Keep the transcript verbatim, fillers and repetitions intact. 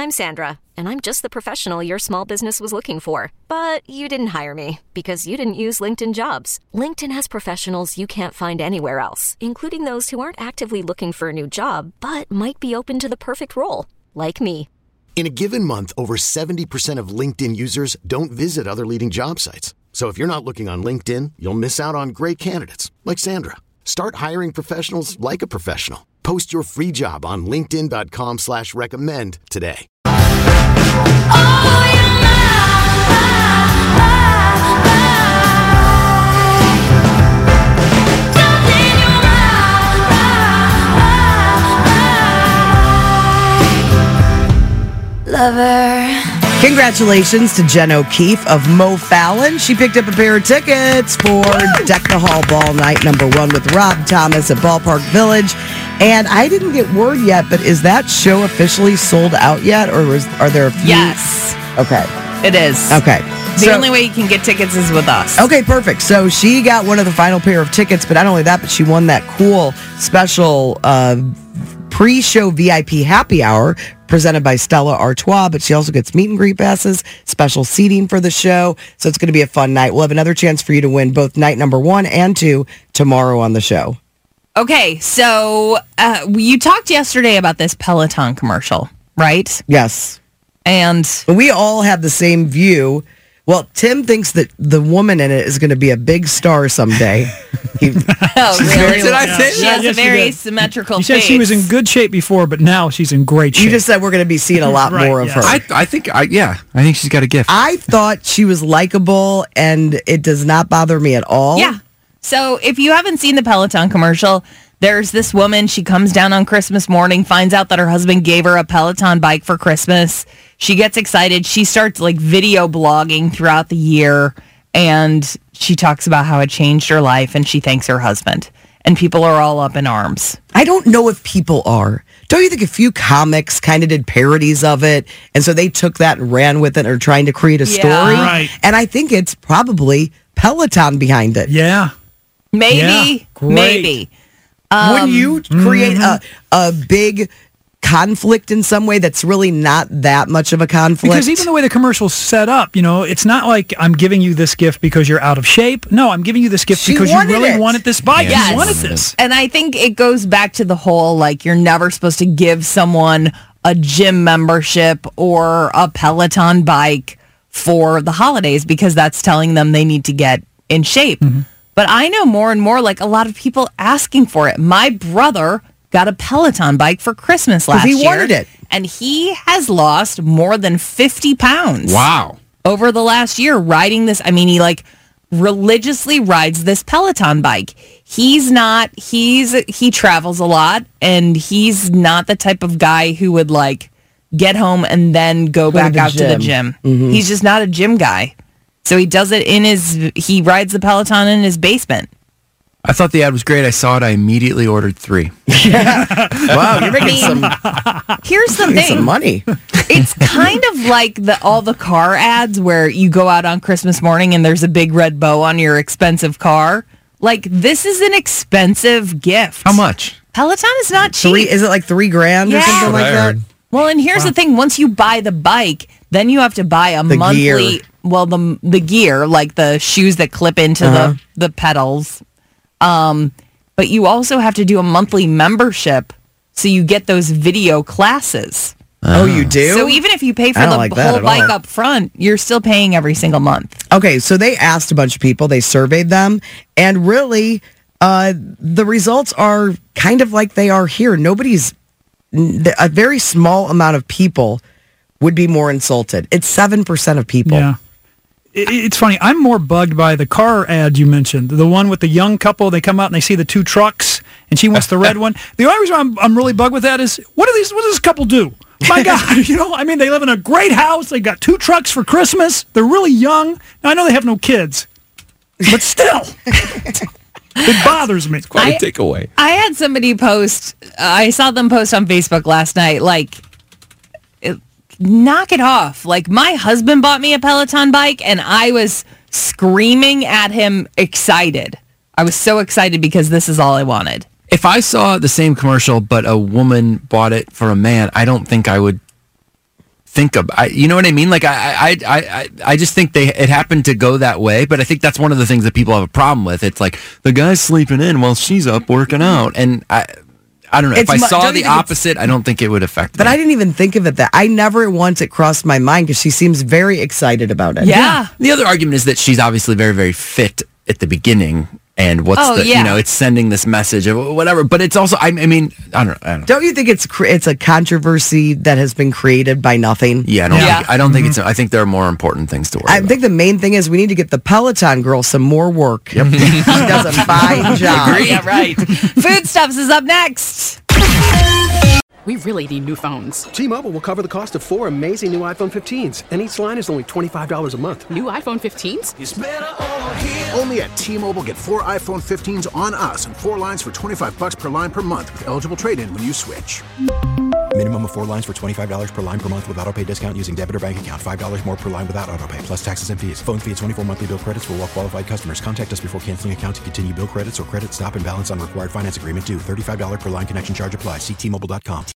I'm Sandra, and I'm just the professional your small business was looking for. But you didn't hire me because you didn't use LinkedIn Jobs. LinkedIn has professionals you can't find anywhere else, including those who aren't actively looking for a new job, but might be open to the perfect role, like me. In a given month, over seventy percent of LinkedIn users don't visit other leading job sites. So if you're not looking on LinkedIn, you'll miss out on great candidates like Sandra. Start hiring professionals like a professional. Post your free job on linkedin.com slash recommend today. Lover. Congratulations to Jen O'Keefe of Mo Fallon. She picked up a pair of tickets for Woo! Deck the Hall Ball Night number one with Rob Thomas at Ballpark Village. And I didn't get word yet, but is that show officially sold out yet? Or is, are there a few? Yes. Okay. It is. Okay. The so, only way you can get tickets is with us. Okay, perfect. So she got one of the final pair of tickets, but not only that, but she won that cool special uh, pre-show V I P happy hour presented by Stella Artois, but she also gets meet and greet passes, special seating for the show. So it's going to be a fun night. We'll have another chance for you to win both night number one and two tomorrow on the show. Okay, so uh, you talked yesterday about this Peloton commercial, right? Yes. And we all have the same view. Well, Tim thinks that the woman in it is going to be a big star someday. He, oh, really? Very, did I say She that? has Yes, a very symmetrical You face. said she was in good shape before, but now she's in great shape. You just said we're going to be seeing a lot right, more of yes. her. I, I think, I, yeah, I think she's got a gift. I thought she was likable, and it does not bother me at all. Yeah. So if you haven't seen the Peloton commercial, there's this woman. She comes down on Christmas morning, finds out that her husband gave her a Peloton bike for Christmas. She gets excited. She starts like video blogging throughout the year, and she talks about how it changed her life, and she thanks her husband. And people are all up in arms. I don't know if people are. Don't you think a few comics kind of did parodies of it, and so they took that and ran with it, or trying to create a Yeah. story? Right. And I think it's probably Peloton behind it. Yeah. Maybe, Yeah, great. maybe. Wouldn't you create a, a big conflict in some way that's really not that much of a conflict? Because even the way the commercial's set up, you know, it's not like I'm giving you this gift because you're out of shape. No, I'm giving you this gift She because you wanted really it. wanted this bike. Yes. You wanted this. And I think it goes back to the whole, like, you're never supposed to give someone a gym membership or a Peloton bike for the holidays, because that's telling them they need to get in shape. Mm-hmm. But I know more and more, like, a lot of people asking for it. My brother got a Peloton bike for Christmas last he year. wanted it. And he has lost more than fifty pounds. Wow. Over the last year riding this. I mean, he like religiously rides this Peloton bike. He's not, he's, he travels a lot, and he's not the type of guy who would like get home and then go, Go to back the out to the gym. gym. He's just not a gym guy. So he does it in his, he rides the Peloton in his basement. I thought the ad was great. I saw it. I immediately ordered three. Wow, you're making some, Here's the making thing. some money. It's kind of like the all the car ads where you go out on Christmas morning and there's a big red bow on your expensive car. Like, this is an expensive gift. How much? Peloton is not cheap. Three, is it like three grand or Yeah. something That's like what I that? heard. Well, and here's the thing. Once you buy the bike, then you have to buy a The monthly, gear. well, the the gear, like the shoes that clip into Uh-huh. the, the pedals. Um, but you also have to do a monthly membership so you get those video classes. Oh, you do? So even if you pay for I don't the like that whole at bike all. up front, you're still paying every single month. Okay, so they asked a bunch of people, they surveyed them, and really, uh, the results are kind of like they are here. Nobody's, a very small amount of people would be more insulted. It's seven percent of people. Yeah. It, it's funny. I'm more bugged by the car ad you mentioned. The one with the young couple. They come out and they see the two trucks, and she wants the red one. The only reason I'm, I'm really bugged with that is, what do these? What does this couple do? My God, you know, I mean, they live in a great house. They got two trucks for Christmas. They're really young. Now, I know they have no kids, but still, it bothers me. Quite I- a takeaway. I had somebody post, I saw them post on Facebook last night, like, it, knock it off. Like, my husband bought me a Peloton bike, and I was screaming at him excited. I was so excited because this is all I wanted. If I saw the same commercial, but a woman bought it for a man, I don't think I would think of. I, you know what I mean? Like I, I, I, I just think they it happened to go that way. But I think that's one of the things that people have a problem with. It's like the guy's sleeping in while she's up working out, and I. I don't know. It's if I mu- saw don't you the think it's- opposite, I don't think it would affect But me. I didn't even think of it that I never once it crossed my mind because she seems very excited about it. Yeah. The other argument is that she's obviously very, very fit at the beginning. And what's Oh, the, yeah. you know, it's sending this message of whatever. But it's also, I, I mean, I don't, I don't know. Don't you think it's cr- it's a controversy that has been created by nothing? Yeah, I don't, Yeah. Think, I don't think it's, I think there are more important things to worry I about. think the main thing is we need to get the Peloton girl some more work. Yep. She does a fine job. Yeah, right. Foodstuffs is up next. We really need new phones. T-Mobile will cover the cost of four amazing new iPhone fifteens, and each line is only twenty-five dollars a month. New iPhone fifteens? Only at T-Mobile, get four iPhone fifteens on us and four lines for twenty-five bucks per line per month with eligible trade-in when you switch. Minimum of four lines for twenty-five dollars per line per month with autopay discount using debit or bank account. five dollars more per line without autopay, plus taxes and fees. Phone fee at twenty-four monthly bill credits for well-qualified customers. Contact us before canceling account to continue bill credits or credit stop and balance on required finance agreement due. thirty-five dollars per line connection charge applies. See T Mobile dot com.